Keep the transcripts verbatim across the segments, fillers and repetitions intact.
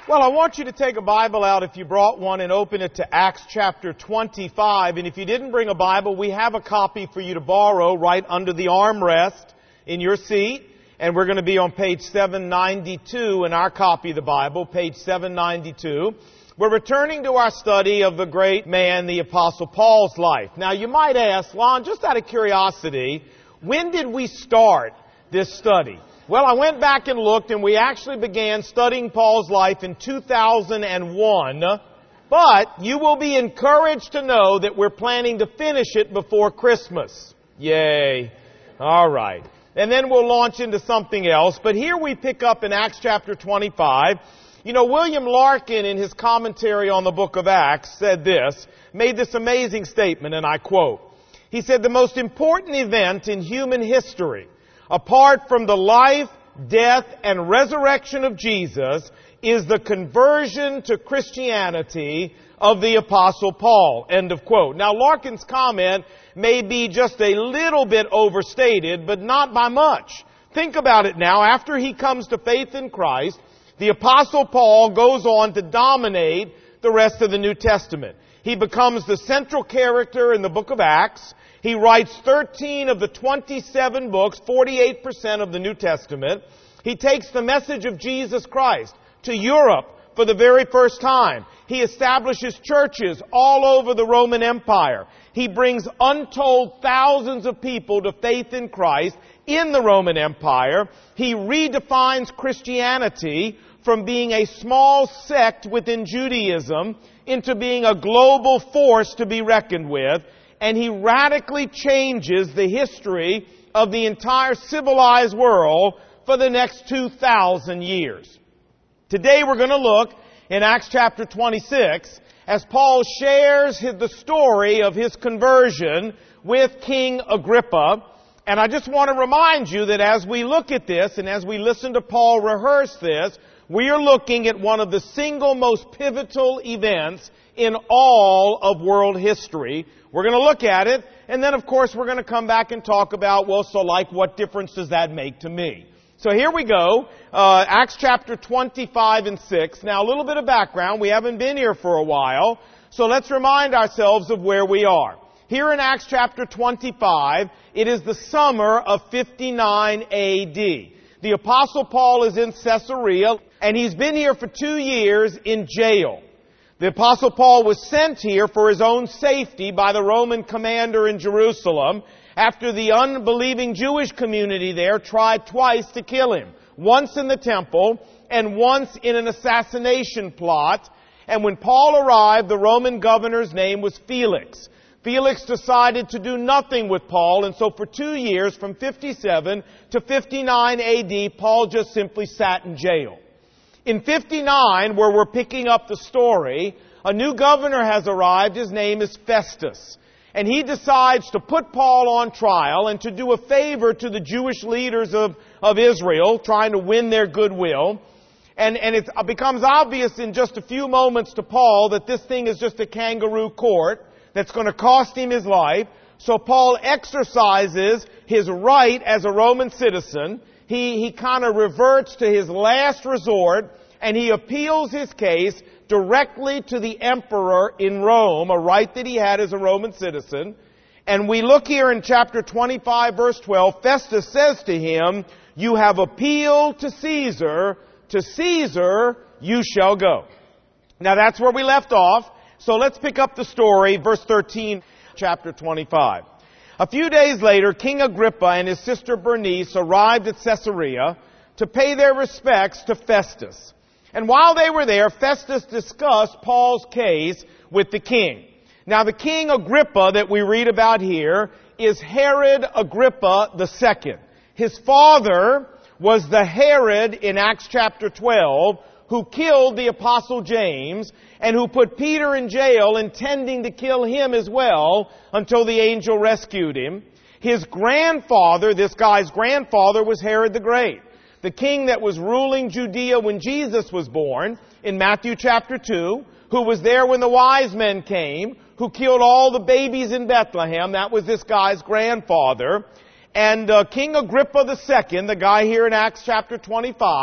Well, I want you to take a Bible out if you brought one and open it to Acts chapter twenty-five. And if you didn't bring a Bible, we have a copy for you to borrow right under the armrest in your seat. And we're going to be on page seven ninety-two in our copy of the Bible, page seven ninety-two. We're returning to our study of the great man, the Apostle Paul's life. Now, you might ask, Lon, just out of curiosity, when did we start this study? Well, I went back and looked, and we actually began studying Paul's life in two thousand one. But you will be encouraged to know that we're planning to finish it before Christmas. Yay. All right. And then we'll launch into something else. But here we pick up in Acts chapter twenty-five. You know, William Larkin, in his commentary on the book of Acts, said this, made this amazing statement, and I quote. He said, "The most important event in human history, apart from the life, death, and resurrection of Jesus, is the conversion to Christianity of the Apostle Paul." End of quote. Now, Larkin's comment may be just a little bit overstated, but not by much. Think about it now. After he comes to faith in Christ, the Apostle Paul goes on to dominate the rest of the New Testament. He becomes the central character in the book of Acts. He writes thirteen of the twenty-seven books, forty-eight percent of the New Testament. He takes the message of Jesus Christ to Europe for the very first time. He establishes churches all over the Roman Empire. He brings untold thousands of people to faith in Christ in the Roman Empire. He redefines Christianity from being a small sect within Judaism into being a global force to be reckoned with. And he radically changes the history of the entire civilized world for the next two thousand years. Today we're going to look in Acts chapter twenty-six as Paul shares his, the story of his conversion with King Agrippa. And I just want to remind you that as we look at this and as we listen to Paul rehearse this, we are looking at one of the single most pivotal events in all of world history. We're going to look at it, and then of course we're going to come back and talk about, well, so like what difference does that make to me? So here we go, uh, Acts chapter twenty-five and six. Now a little bit of background, we haven't been here for a while, so let's remind ourselves of where we are. Here in Acts chapter twenty-five, it is the summer of fifty-nine A D. The Apostle Paul is in Caesarea, and he's been here for two years in jail. The Apostle Paul was sent here for his own safety by the Roman commander in Jerusalem after the unbelieving Jewish community there tried twice to kill him. Once in the temple and once in an assassination plot. And when Paul arrived, the Roman governor's name was Felix. Felix decided to do nothing with Paul, and so for two years, from fifty-seven to fifty-nine A D, Paul just simply sat in jail. In fifty-nine, where we're picking up the story, a new governor has arrived. His name is Festus. And he decides to put Paul on trial and to do a favor to the Jewish leaders of, of Israel, trying to win their goodwill. And, and it becomes obvious in just a few moments to Paul that this thing is just a kangaroo court that's going to cost him his life. So Paul exercises his right as a Roman citizen. He, he kind of reverts to his last resort, and he appeals his case directly to the emperor in Rome, a right that he had as a Roman citizen. And we look here in chapter twenty-five, verse twelve, Festus says to him, "You have appealed to Caesar, to Caesar you shall go." Now that's where we left off. So let's pick up the story, verse thirteen, chapter twenty-five. A few days later, King Agrippa and his sister Bernice arrived at Caesarea to pay their respects to Festus. And while they were there, Festus discussed Paul's case with the king. Now, the king Agrippa that we read about here is Herod Agrippa the Second. His father was the Herod in Acts chapter twelve who killed the Apostle James and who put Peter in jail intending to kill him as well until the angel rescued him. His grandfather, this guy's grandfather, was Herod the Great, the king that was ruling Judea when Jesus was born in Matthew chapter two, who was there when the wise men came, who killed all the babies in Bethlehem. That was this guy's grandfather. And uh, King Agrippa the Second, the guy here in Acts chapter twenty-five,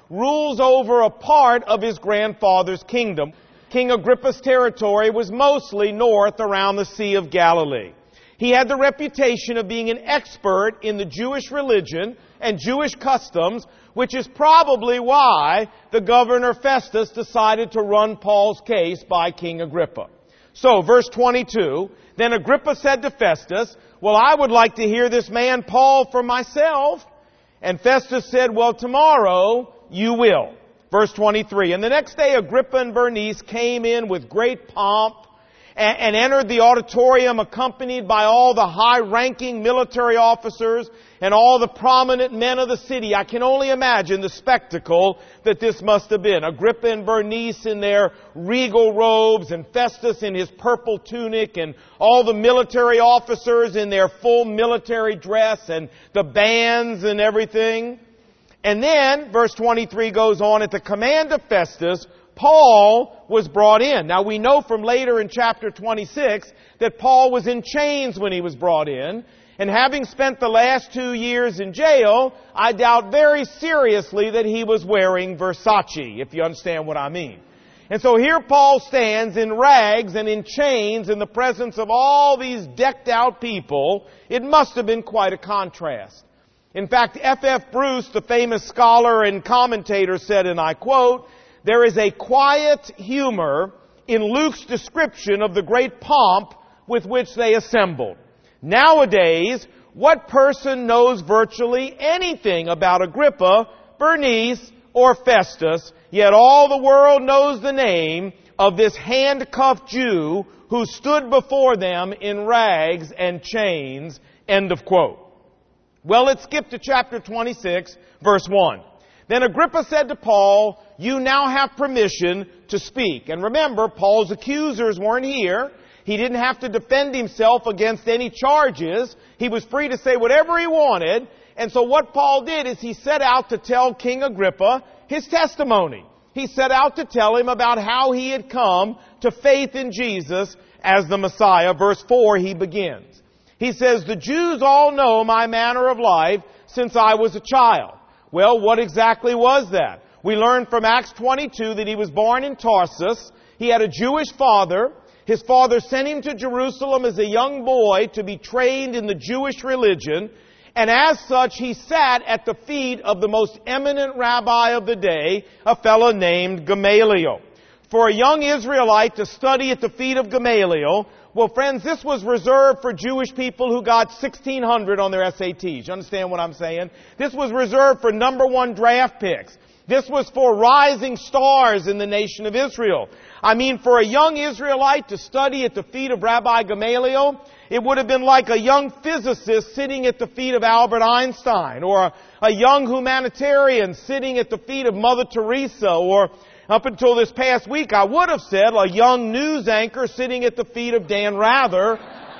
rules over a part of his grandfather's kingdom. King Agrippa's territory was mostly north around the Sea of Galilee. He had the reputation of being an expert in the Jewish religion and Jewish customs, which is probably why the governor Festus decided to run Paul's case by King Agrippa. So, verse twenty-two, then Agrippa said to Festus, well, I would like to hear this man Paul for myself. And Festus said, well, tomorrow you will. Verse twenty-three, and the next day Agrippa and Bernice came in with great pomp and, and entered the auditorium accompanied by all the high-ranking military officers and all the prominent men of the city. I can only imagine the spectacle that this must have been. Agrippa and Bernice in their regal robes, and Festus in his purple tunic, and all the military officers in their full military dress, and the bands and everything. And then, verse twenty-three goes on, at the command of Festus, Paul was brought in. Now we know from later in chapter twenty-six that Paul was in chains when he was brought in. And having spent the last two years in jail, I doubt very seriously that he was wearing Versace, if you understand what I mean. And so here Paul stands in rags and in chains in the presence of all these decked out people. It must have been quite a contrast. In fact, F F Bruce, the famous scholar and commentator, said, and I quote, there is a quiet humor in Luke's description of the great pomp with which they assembled. Nowadays, what person knows virtually anything about Agrippa, Bernice, or Festus, yet all the world knows the name of this handcuffed Jew who stood before them in rags and chains, end of quote. Well, let's skip to chapter twenty-six, verse one. Then Agrippa said to Paul, you now have permission to speak. And remember, Paul's accusers weren't here. He didn't have to defend himself against any charges. He was free to say whatever he wanted. And so what Paul did is he set out to tell King Agrippa his testimony. He set out to tell him about how he had come to faith in Jesus as the Messiah. Verse four, he begins. He says, the Jews all know my manner of life since I was a child. Well, what exactly was that? We learned from Acts twenty-two that he was born in Tarsus. He had a Jewish father. His father sent him to Jerusalem as a young boy to be trained in the Jewish religion. And as such, he sat at the feet of the most eminent rabbi of the day, a fellow named Gamaliel. For a young Israelite to study at the feet of Gamaliel, well, friends, this was reserved for Jewish people who got sixteen hundred on their S A Ts. You understand what I'm saying? This was reserved for number one draft picks. This was for rising stars in the nation of Israel. I mean, for a young Israelite to study at the feet of Rabbi Gamaliel, it would have been like a young physicist sitting at the feet of Albert Einstein, or a, a young humanitarian sitting at the feet of Mother Teresa, or up until this past week, I would have said a young news anchor sitting at the feet of Dan Rather,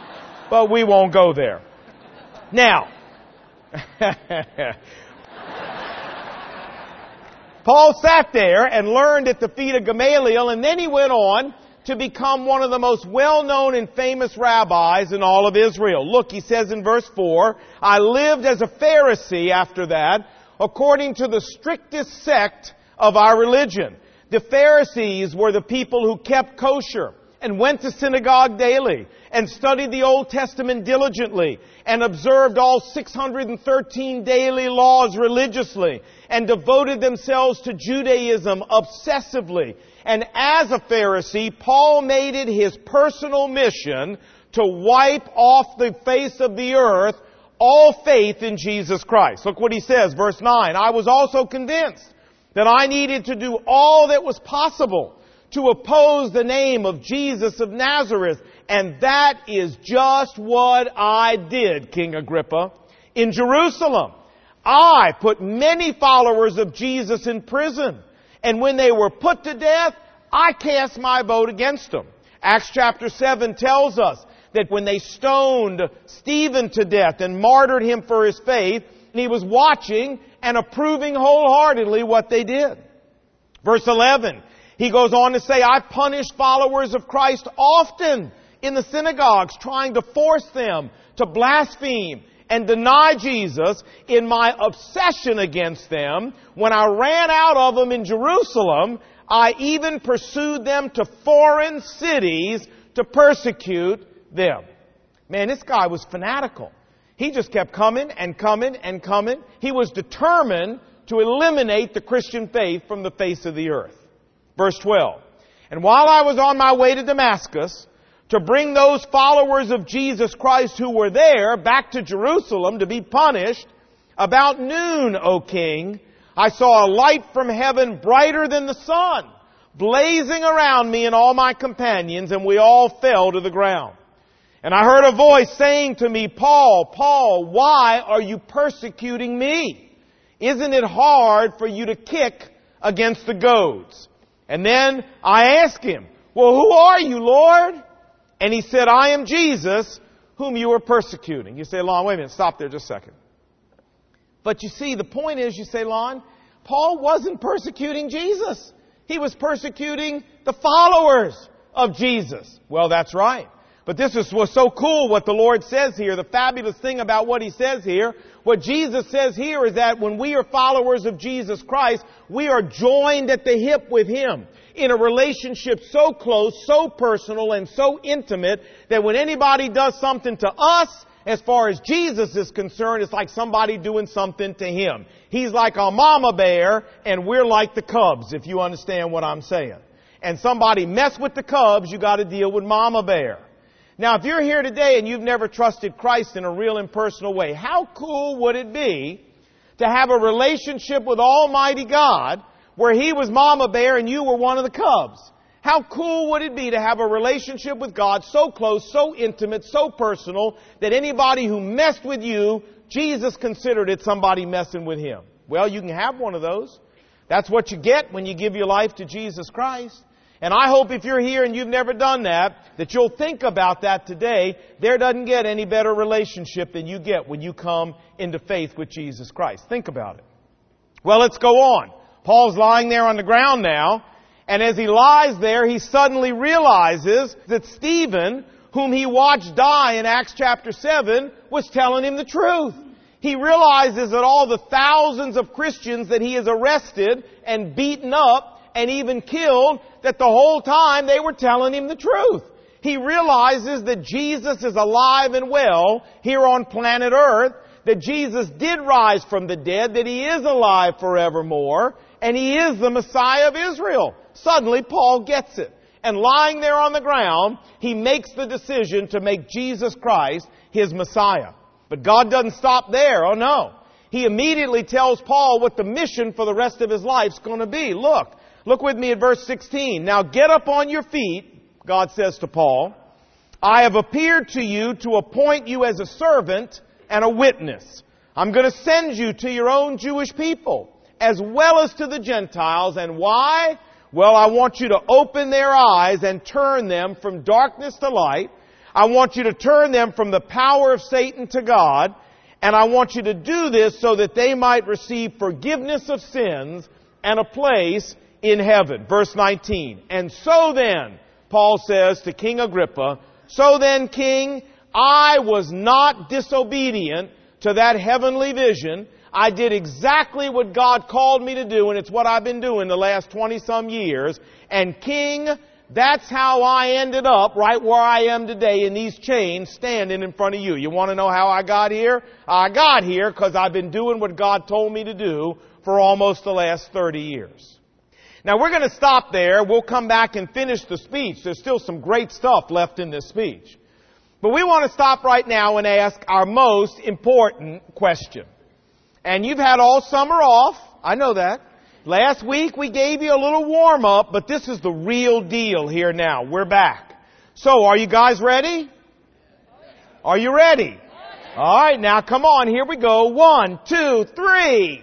but we won't go there. Now, Paul sat there and learned at the feet of Gamaliel, and then he went on to become one of the most well-known and famous rabbis in all of Israel. Look, he says in verse four, I lived as a Pharisee after that, according to the strictest sect of our religion. The Pharisees were the people who kept kosher and went to synagogue daily and studied the Old Testament diligently and observed all six hundred thirteen daily laws religiously and devoted themselves to Judaism obsessively. And as a Pharisee, Paul made it his personal mission to wipe off the face of the earth all faith in Jesus Christ. Look what he says, verse nine. I was also convinced that I needed to do all that was possible to oppose the name of Jesus of Nazareth. And that is just what I did, King Agrippa. In Jerusalem, I put many followers of Jesus in prison. And when they were put to death, I cast my vote against them. Acts chapter seven tells us that when they stoned Stephen to death and martyred him for his faith, he was watching and approving wholeheartedly what they did. Verse eleven, he goes on to say, I punished followers of Christ often in the synagogues, trying to force them to blaspheme and deny Jesus, in my obsession against them, when I ran out of them in Jerusalem, I even pursued them to foreign cities to persecute them. Man, this guy was fanatical. He just kept coming and coming and coming. He was determined to eliminate the Christian faith from the face of the earth. Verse twelve. And while I was on my way to Damascus to bring those followers of Jesus Christ who were there back to Jerusalem to be punished, about noon, O king, I saw a light from heaven brighter than the sun, blazing around me and all my companions, and we all fell to the ground. And I heard a voice saying to me, Paul, Paul, why are you persecuting me? Isn't it hard for you to kick against the goads? And then I asked him, well, who are you, Lord? And he said, I am Jesus, whom you are persecuting. You say, Lon, wait a minute, stop there just a second. But you see, the point is, you say, Lon, Paul wasn't persecuting Jesus. He was persecuting the followers of Jesus. Well, that's right. But this is what's so cool what the Lord says here. The fabulous thing about what He says here, what Jesus says here is that when we are followers of Jesus Christ, we are joined at the hip with Him in a relationship so close, so personal, and so intimate that when anybody does something to us, as far as Jesus is concerned, it's like somebody doing something to Him. He's like a mama bear, and we're like the cubs, if you understand what I'm saying. And somebody mess with the cubs, you got to deal with mama bear. Now, if you're here today and you've never trusted Christ in a real and personal way, how cool would it be to have a relationship with Almighty God where He was Mama Bear and you were one of the cubs? How cool would it be to have a relationship with God so close, so intimate, so personal that anybody who messed with you, Jesus considered it somebody messing with Him? Well, you can have one of those. That's what you get when you give your life to Jesus Christ. And I hope if you're here and you've never done that, that you'll think about that today. There doesn't get any better relationship than you get when you come into faith with Jesus Christ. Think about it. Well, let's go on. Paul's lying there on the ground now, and as he lies there, he suddenly realizes that Stephen, whom he watched die in Acts chapter seven, was telling him the truth. He realizes that all the thousands of Christians that he has arrested and beaten up and even killed, that the whole time they were telling him the truth. He realizes that Jesus is alive and well here on planet Earth, that Jesus did rise from the dead, that He is alive forevermore, and He is the Messiah of Israel. Suddenly, Paul gets it. And lying there on the ground, he makes the decision to make Jesus Christ his Messiah. But God doesn't stop there. Oh no. He immediately tells Paul what the mission for the rest of his life is going to be. Look. Look with me at verse sixteen. Now get up on your feet, God says to Paul. I have appeared to you to appoint you as a servant and a witness. I'm going to send you to your own Jewish people, as well as to the Gentiles. And why? Well, I want you to open their eyes and turn them from darkness to light. I want you to turn them from the power of Satan to God. And I want you to do this so that they might receive forgiveness of sins and a place in heaven. Verse nineteen. And so then, Paul says to King Agrippa, so then, King, I was not disobedient to that heavenly vision. I did exactly what God called me to do, and it's what I've been doing the last twenty-some years. And King, that's how I ended up right where I am today in these chains standing in front of you. You want to know how I got here? I got here because I've been doing what God told me to do for almost the last thirty years. Now, we're going to stop there. We'll come back and finish the speech. There's still some great stuff left in this speech. But we want to stop right now and ask our most important question. And you've had all summer off. I know that. Last week we gave you a little warm-up, but this is the real deal here now. We're back. So, are you guys ready? Are you ready? All right, now come on. Here we go. One, two, three.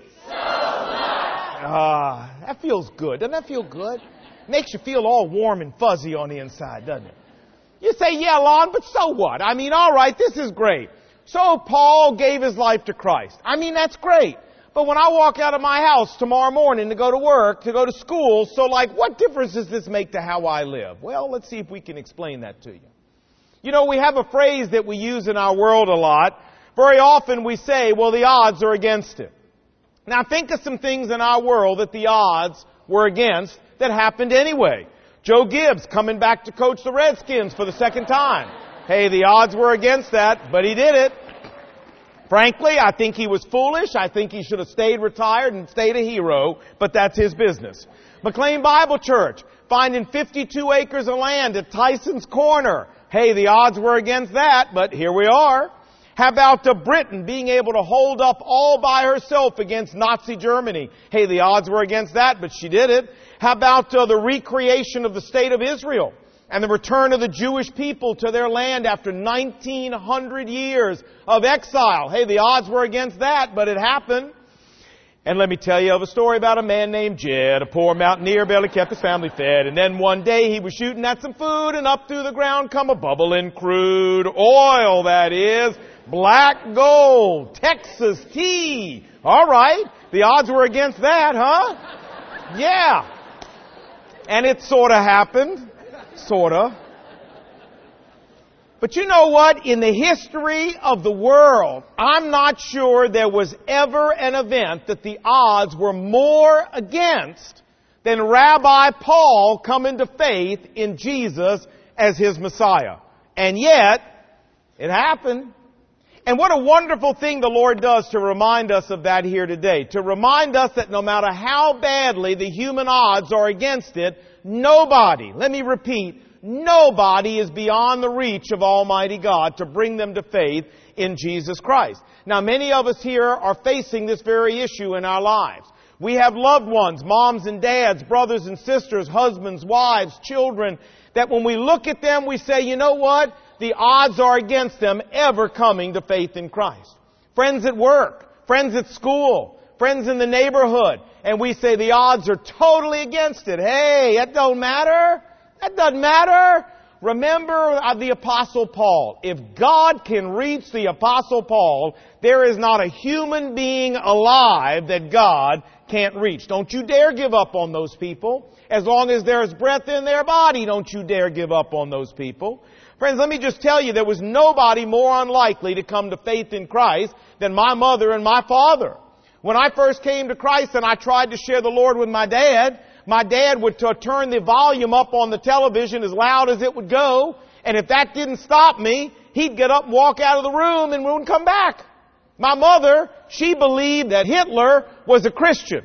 Ah, uh, that feels good. Doesn't that feel good? Makes you feel all warm and fuzzy on the inside, doesn't it? You say, yeah, Lon, but so what? I mean, all right, this is great. So Paul gave his life to Christ. I mean, that's great. But when I walk out of my house tomorrow morning to go to work, to go to school, so like, what difference does this make to how I live? Well, let's see if we can explain that to you. You know, we have a phrase that we use in our world a lot. Very often we say, well, the odds are against him. Now think of some things in our world that the odds were against that happened anyway. Joe Gibbs coming back to coach the Redskins for the second time. Hey, the odds were against that, but he did it. Frankly, I think he was foolish. I think he should have stayed retired and stayed a hero, but that's his business. McLean Bible Church, finding fifty-two acres of land at Tyson's Corner. Hey, the odds were against that, but here we are. How about uh, Britain being able to hold up all by herself against Nazi Germany? Hey, the odds were against that, but she did it. How about uh, the recreation of the State of Israel and the return of the Jewish people to their land after nineteen hundred years of exile? Hey, the odds were against that, but it happened. And let me tell you of a story about a man named Jed, a poor mountaineer, barely kept his family fed. And then one day he was shooting at some food, and up through the ground come a bubbling crude oil, that is, black gold, Texas tea. All right, the odds were against that, huh? Yeah. And it sort of happened. Sort of. But you know what? In the history of the world, I'm not sure there was ever an event that the odds were more against than Rabbi Paul coming to faith in Jesus as his Messiah. And yet, it happened. And what a wonderful thing the Lord does to remind us of that here today. To remind us that no matter how badly the human odds are against it, nobody, let me repeat, nobody is beyond the reach of Almighty God to bring them to faith in Jesus Christ. Now, many of us here are facing this very issue in our lives. We have loved ones, moms and dads, brothers and sisters, husbands, wives, children, that when we look at them, we say, you know what? The odds are against them ever coming to faith in Christ. Friends at work, friends at school, friends in the neighborhood, and we say the odds are totally against it. Hey, that don't matter. That doesn't matter. Remember the Apostle Paul. If God can reach the Apostle Paul, there is not a human being alive that God can't reach. Don't you dare give up on those people. As long as there's breath in their body, don't you dare give up on those people. Friends, let me just tell you, there was nobody more unlikely to come to faith in Christ than my mother and my father. When I first came to Christ and I tried to share the Lord with my dad, my dad would t- turn the volume up on the television as loud as it would go, and if that didn't stop me, he'd get up and walk out of the room and wouldn't come back. My mother, she believed that Hitler was a Christian.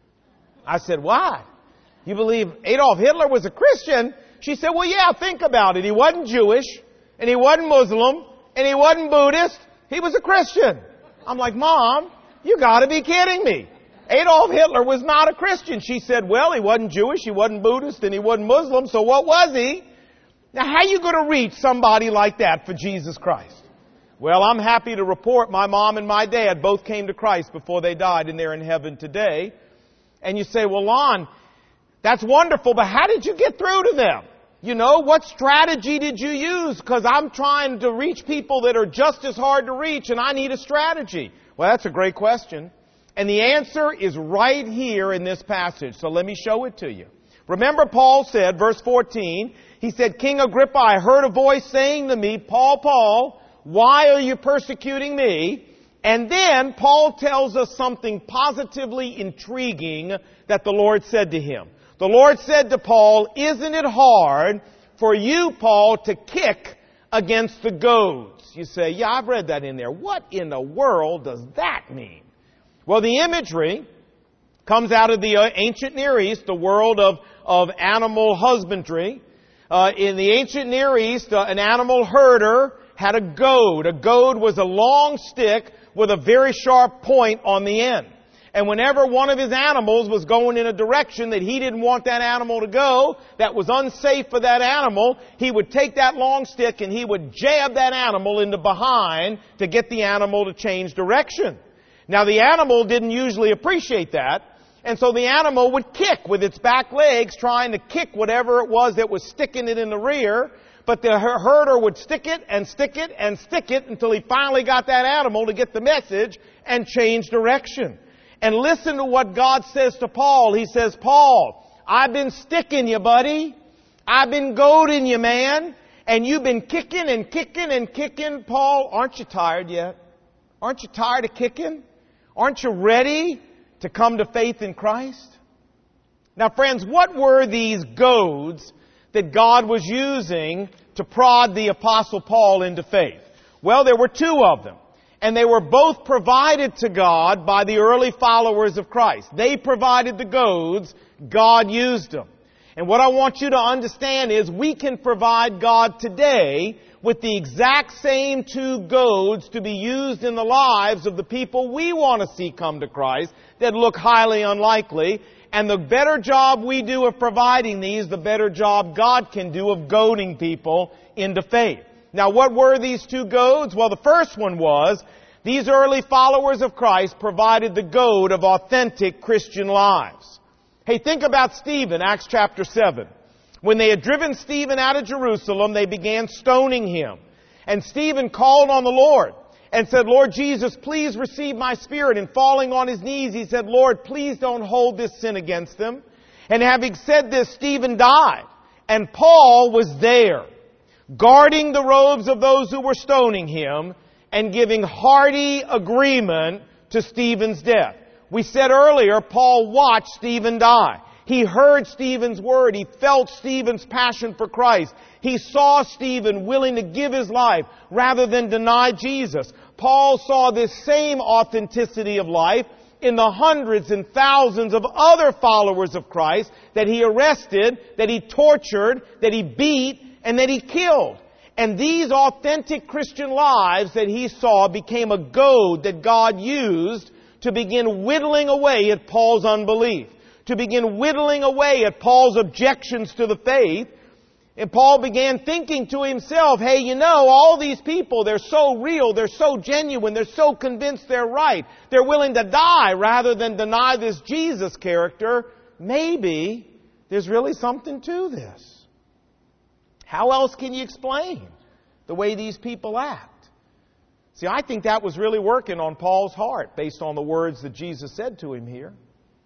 I said, why? You believe Adolf Hitler was a Christian? She said, well, yeah, think about it. He wasn't Jewish, and he wasn't Muslim, and he wasn't Buddhist. He was a Christian. I'm like, Mom, you gotta be kidding me. Adolf Hitler was not a Christian. She said, well, he wasn't Jewish, he wasn't Buddhist, and he wasn't Muslim, so what was he? Now, how are you going to reach somebody like that for Jesus Christ? Well, I'm happy to report my mom and my dad both came to Christ before they died, and they're in heaven today. And you say, well, Lon, that's wonderful, but how did you get through to them? You know, what strategy did you use? Because I'm trying to reach people that are just as hard to reach, and I need a strategy. Well, that's a great question. And the answer is right here in this passage. So let me show it to you. Remember, Paul said, verse fourteen, he said, King Agrippa, I heard a voice saying to me, Paul, Paul, why are you persecuting me? And then Paul tells us something positively intriguing that the Lord said to him. The Lord said to Paul, isn't it hard for you, Paul, to kick against the goads? You say, yeah, I've read that in there. What in the world does that mean? Well, the imagery comes out of the ancient Near East, the world of, of animal husbandry. Uh, in the ancient Near East, uh, an animal herder had a goad. A goad was a long stick with a very sharp point on the end. And whenever one of his animals was going in a direction that he didn't want that animal to go, that was unsafe for that animal, he would take that long stick and he would jab that animal into behind to get the animal to change direction. Now, the animal didn't usually appreciate that, and so the animal would kick with its back legs, trying to kick whatever it was that was sticking it in the rear, but the herder would stick it and stick it and stick it until he finally got that animal to get the message and change direction. And listen to what God says to Paul. He says, Paul, I've been sticking you, buddy. I've been goading you, man. And you've been kicking and kicking and kicking. Paul, aren't you tired yet? Aren't you tired of kicking? Aren't you ready to come to faith in Christ? Now, friends, what were these goads that God was using to prod the Apostle Paul into faith? Well, there were two of them. And they were both provided to God by the early followers of Christ. They provided the goads, God used them. And what I want you to understand is we can provide God today with the exact same two goads to be used in the lives of the people we want to see come to Christ that look highly unlikely. And the better job we do of providing these, the better job God can do of goading people into faith. Now, what were these two goads? Well, the first one was, these early followers of Christ provided the goad of authentic Christian lives. Hey, think about Stephen, Acts chapter seven. When they had driven Stephen out of Jerusalem, they began stoning him. And Stephen called on the Lord and said, Lord Jesus, please receive my spirit. And falling on his knees, he said, Lord, please don't hold this sin against them. And having said this, Stephen died. And Paul was there, guarding the robes of those who were stoning him and giving hearty agreement to Stephen's death. We said earlier, Paul watched Stephen die. He heard Stephen's word. He felt Stephen's passion for Christ. He saw Stephen willing to give his life rather than deny Jesus. Paul saw this same authenticity of life in the hundreds and thousands of other followers of Christ that he arrested, that he tortured, that he beat, and that he killed. And these authentic Christian lives that he saw became a goad that God used to begin whittling away at Paul's unbelief, to begin whittling away at Paul's objections to the faith. And Paul began thinking to himself, hey, you know, all these people, they're so real, they're so genuine, they're so convinced they're right. They're willing to die rather than deny this Jesus character. Maybe there's really something to this. How else can you explain the way these people act? See, I think that was really working on Paul's heart based on the words that Jesus said to him here.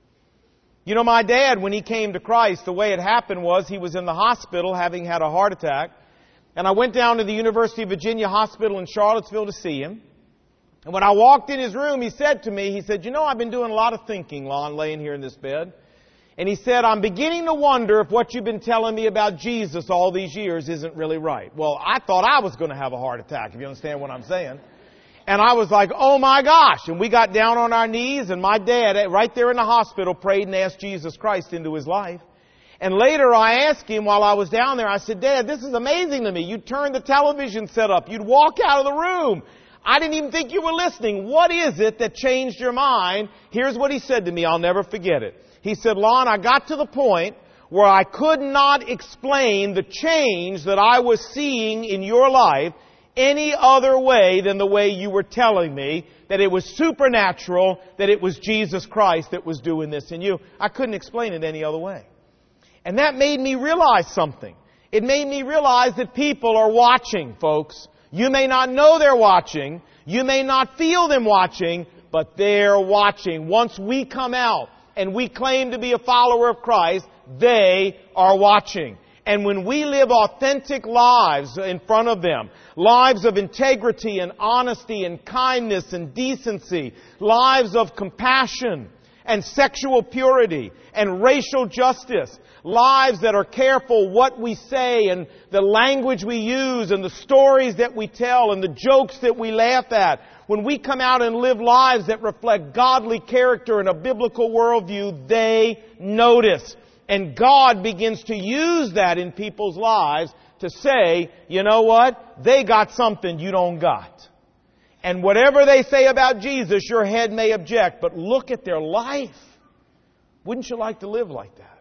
You know, my dad, when he came to Christ, the way it happened was he was in the hospital having had a heart attack. And I went down to the University of Virginia Hospital in Charlottesville to see him. And when I walked in his room, he said to me, he said, you know, I've been doing a lot of thinking, Lon, laying here in this bed. And he said, I'm beginning to wonder if what you've been telling me about Jesus all these years isn't really right. Well, I thought I was going to have a heart attack, if you understand what I'm saying. And I was like, oh my gosh. And we got down on our knees, and my dad, right there in the hospital, prayed and asked Jesus Christ into his life. And later I asked him while I was down there, I said, Dad, this is amazing to me. You'd turn the television set up. You'd walk out of the room. I didn't even think you were listening. What is it that changed your mind? Here's what he said to me. I'll never forget it. He said, Lon, I got to the point where I could not explain the change that I was seeing in your life any other way than the way you were telling me, that it was supernatural, that it was Jesus Christ that was doing this in you. I couldn't explain it any other way. And that made me realize something. It made me realize that people are watching, folks. You may not know they're watching. You may not feel them watching, but they're watching. Once we come out and we claim to be a follower of Christ, they are watching. And when we live authentic lives in front of them, lives of integrity and honesty and kindness and decency, lives of compassion and sexual purity and racial justice, lives that are careful what we say and the language we use and the stories that we tell and the jokes that we laugh at, when we come out and live lives that reflect godly character and a biblical worldview, they notice. And God begins to use that in people's lives to say, you know what? They got something you don't got. And whatever they say about Jesus, your head may object, but look at their life. Wouldn't you like to live like that?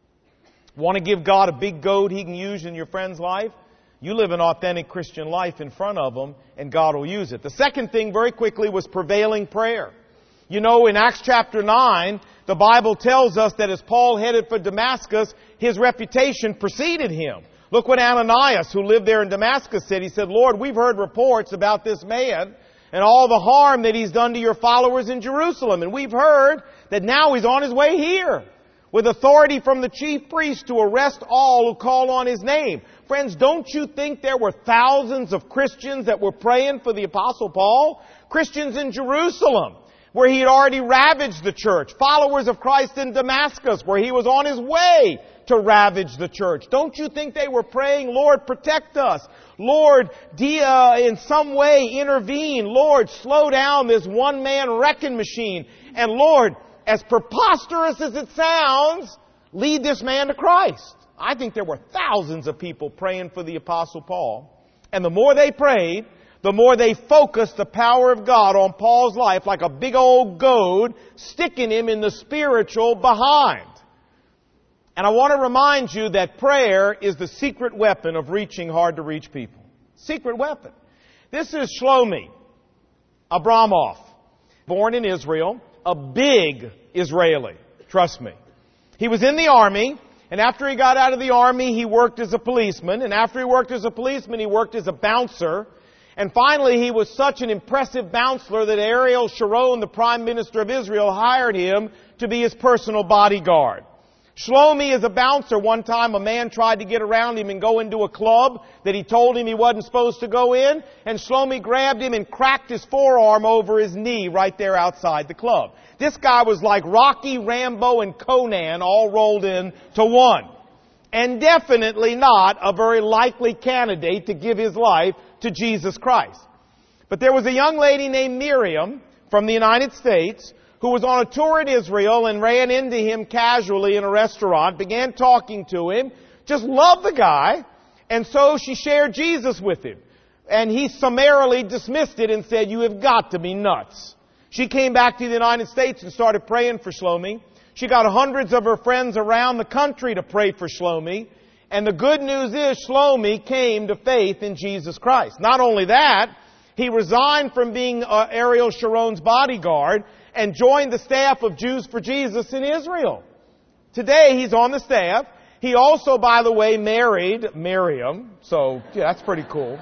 Want to give God a big goad He can use in your friend's life? You live an authentic Christian life in front of them, and God will use it. The second thing, very quickly, was prevailing prayer. You know, in Acts chapter nine, the Bible tells us that as Paul headed for Damascus, his reputation preceded him. Look what Ananias, who lived there in Damascus, said. He said, Lord, we've heard reports about this man and all the harm that he's done to your followers in Jerusalem. And we've heard that now he's on his way here with authority from the chief priest to arrest all who call on his name. Friends, don't you think there were thousands of Christians that were praying for the Apostle Paul? Christians in Jerusalem, where he had already ravaged the church. Followers of Christ in Damascus, where he was on his way to ravage the church. Don't you think they were praying, Lord, protect us. Lord, de- uh, in some way intervene. Lord, slow down this one-man wrecking machine. And Lord, as preposterous as it sounds, lead this man to Christ. I think there were thousands of people praying for the Apostle Paul. And the more they prayed, the more they focused the power of God on Paul's life like a big old goad, sticking him in the spiritual behind. And I want to remind you that prayer is the secret weapon of reaching hard-to-reach people. Secret weapon. This is Shlomi Abramov, born in Israel, a big Israeli. Trust me. He was in the army, and after he got out of the army, he worked as a policeman. And after he worked as a policeman, he worked as a bouncer. And finally, he was such an impressive bouncer that Ariel Sharon, the Prime Minister of Israel, hired him to be his personal bodyguard. Shlomi is a bouncer. One time a man tried to get around him and go into a club that he told him he wasn't supposed to go in. And Shlomi grabbed him and cracked his forearm over his knee right there outside the club. This guy was like Rocky, Rambo, and Conan all rolled into one. And definitely not a very likely candidate to give his life to Jesus Christ. But there was a young lady named Miriam from the United States who was on a tour in Israel and ran into him casually in a restaurant, began talking to him, just loved the guy, and so she shared Jesus with him. And he summarily dismissed it and said, "You have got to be nuts." She came back to the United States and started praying for Shlomi. She got hundreds of her friends around the country to pray for Shlomi. And the good news is Shlomi came to faith in Jesus Christ. Not only that, he resigned from being uh, Ariel Sharon's bodyguard and joined the staff of Jews for Jesus in Israel. Today, he's on the staff. He also, by the way, married Miriam. So, yeah, that's pretty cool.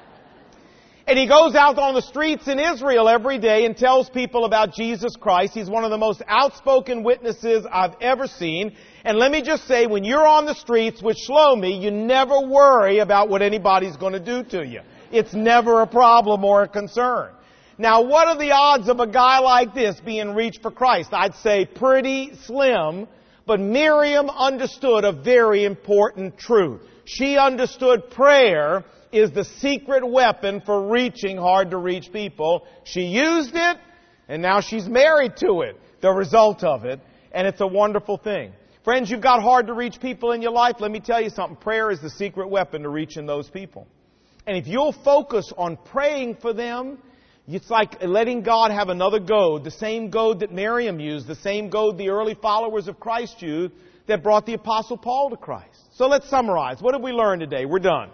And he goes out on the streets in Israel every day and tells people about Jesus Christ. He's one of the most outspoken witnesses I've ever seen. And let me just say, when you're on the streets with Shlomi, you never worry about what anybody's going to do to you. It's never a problem or a concern. Now, what are the odds of a guy like this being reached for Christ? I'd say pretty slim, but Miriam understood a very important truth. She understood prayer is the secret weapon for reaching hard-to-reach people. She used it, and now she's married to it, the result of it, and it's a wonderful thing. Friends, you've got hard-to-reach people in your life. Let me tell you something. Prayer is the secret weapon to reaching those people. And if you'll focus on praying for them, it's like letting God have another goad, the same goad that Miriam used, the same goad the early followers of Christ used that brought the Apostle Paul to Christ. So let's summarize. What have we learned today? We're done.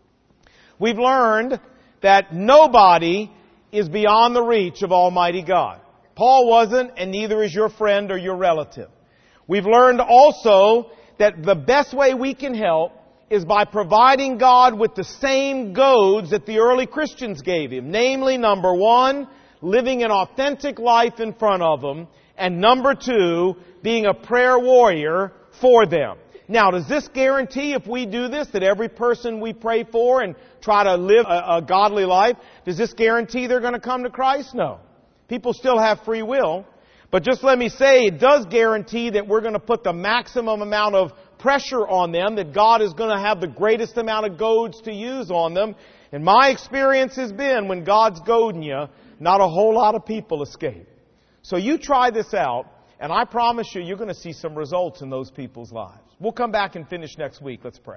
We've learned that nobody is beyond the reach of Almighty God. Paul wasn't, and neither is your friend or your relative. We've learned also that the best way we can help is by providing God with the same goads that the early Christians gave Him. Namely, number one, living an authentic life in front of them. And number two, being a prayer warrior for them. Now, does this guarantee if we do this that every person we pray for and try to live a, a godly life, does this guarantee they're going to come to Christ? No. People still have free will. But just let me say, it does guarantee that we're going to put the maximum amount of pressure on them, that God is going to have the greatest amount of goads to use on them. And my experience has been when God's goading you, not a whole lot of people escape. So you try this out, and I promise you, you're going to see some results in those people's lives. We'll come back and finish next week. Let's pray.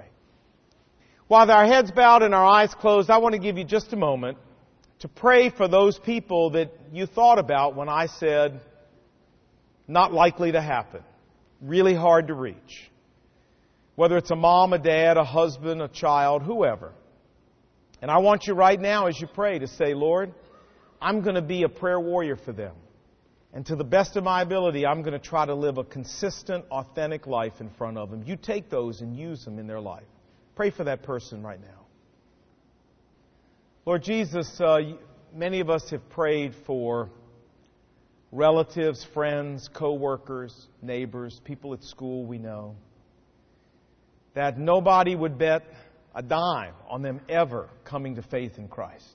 While our heads bowed and our eyes closed, I want to give you just a moment to pray for those people that you thought about when I said, not likely to happen, really hard to reach. Whether it's a mom, a dad, a husband, a child, whoever. And I want you right now as you pray to say, Lord, I'm going to be a prayer warrior for them. And to the best of my ability, I'm going to try to live a consistent, authentic life in front of them. You take those and use them in their life. Pray for that person right now. Lord Jesus, uh, many of us have prayed for relatives, friends, co-workers, neighbors, people at school we know, that nobody would bet a dime on them ever coming to faith in Christ.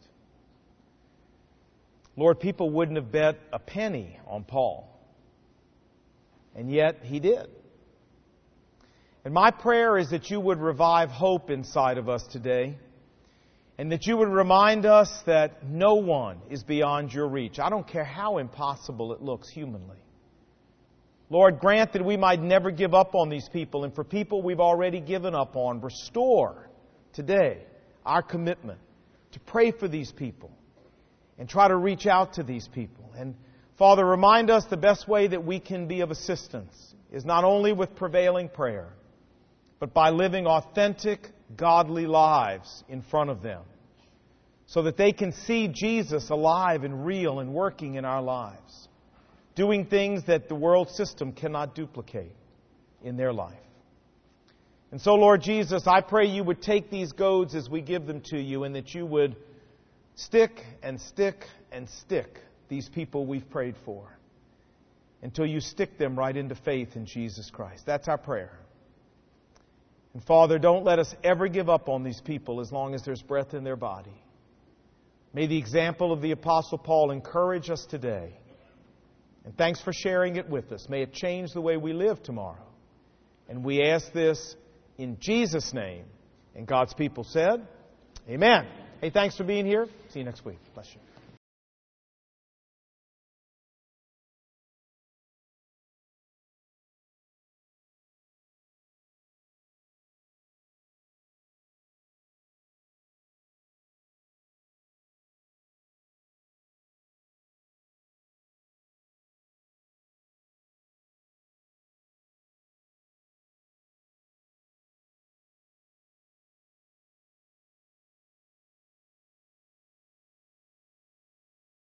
Lord, people wouldn't have bet a penny on Paul. And yet he did. And my prayer is that you would revive hope inside of us today, and that you would remind us that no one is beyond your reach. I don't care how impossible it looks humanly. Lord, grant that we might never give up on these people, and for people we've already given up on, restore today our commitment to pray for these people and try to reach out to these people. And Father, remind us the best way that we can be of assistance is not only with prevailing prayer, but by living authentic, godly lives in front of them, so that they can see Jesus alive and real and working in our lives, doing things that the world system cannot duplicate in their life. And so, Lord Jesus, I pray you would take these goads as we give them to you, and that you would stick and stick and stick these people we've prayed for until you stick them right into faith in Jesus Christ. That's our prayer. And Father, don't let us ever give up on these people as long as there's breath in their body. May the example of the Apostle Paul encourage us today. And thanks for sharing it with us. May it change the way we live tomorrow. And we ask this in Jesus' name. And God's people said, Amen. Hey, thanks for being here. See you next week. Bless you.